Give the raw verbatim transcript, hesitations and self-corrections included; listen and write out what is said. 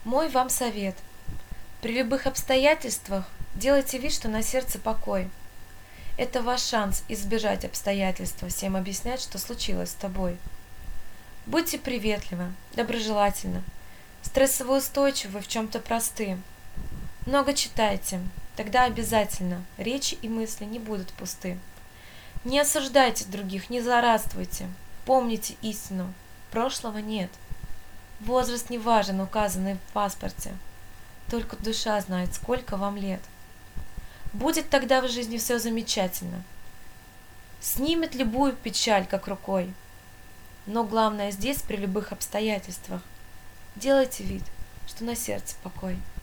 Мой вам совет. При любых обстоятельствах делайте вид, что на сердце покой. Это ваш шанс избежать обстоятельства, всем объяснять, что случилось с тобой. Будьте приветливы, доброжелательны, стрессово-устойчивы, в чем-то просты. Много читайте, тогда обязательно речи и мысли не будут пусты. Не осуждайте других, не злорадствуйте, помните истину, прошлого нет. Возраст не важен, указанный в паспорте, только душа знает, сколько вам лет. Будет тогда в жизни все замечательно, снимет любую печаль как рукой. Но главное здесь, при любых обстоятельствах, делайте вид, что на сердце покой.